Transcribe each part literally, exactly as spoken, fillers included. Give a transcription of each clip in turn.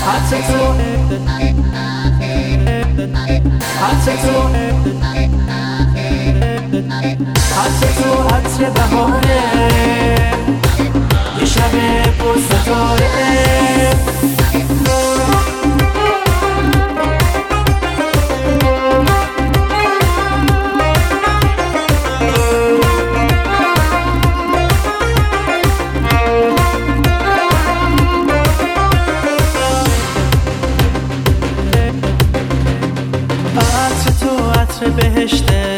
عطر تو عطر تو عطر تو عطر بهاره یه شب پر ستاره عطر بهشته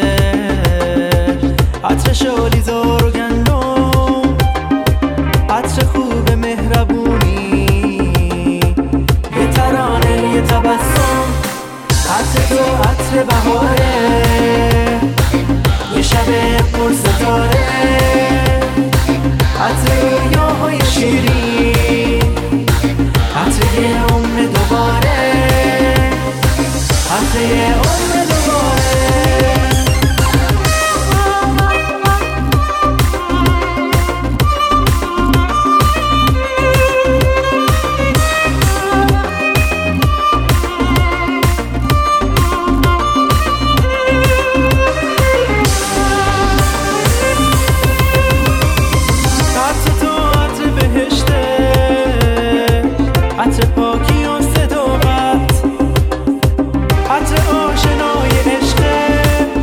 عطر شالیزار و گندم عطر خوب مهربونی یه ترانه یه تبسم عطر تو عطر بهاره یه شب پر ستاره عطر رویاهای شیرین عطر یه عمر دوباره عطر یه عمر دوباره عطر پاکی و صداقت عطر آشنای عشقه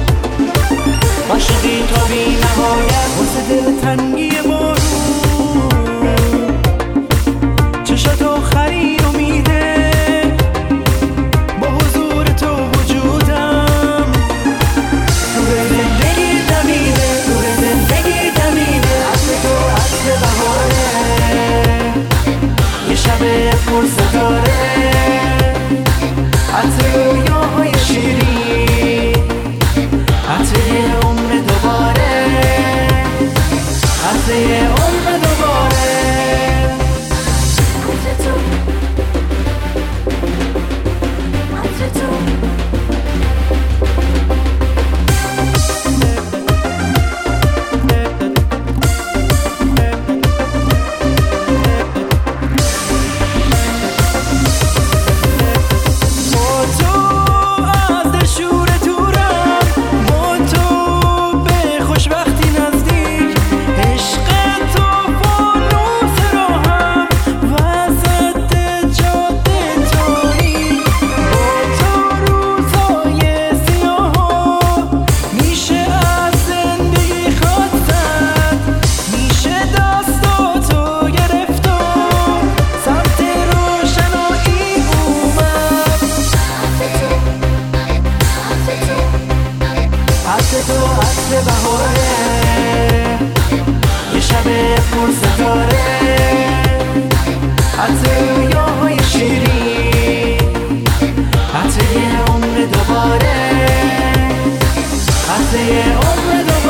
عاشقی تا بی نهایت واسه دل تنگی بارون چشات آخری رو میده با حضور تو وجودم نور زندگی دمیده نور زندگی دمیده عطر تو عطر بهاره یه شب پر ستاره عطر رویاهای شیرین عطر یه عمر دوباره عطر یه عمر دوباره عطر تو عطر تو عطر تو عطر بهاره یه شب پر ستاره عطر رویاهای شیرین عطر یه عمر دوباره عطر یه عمر دوباره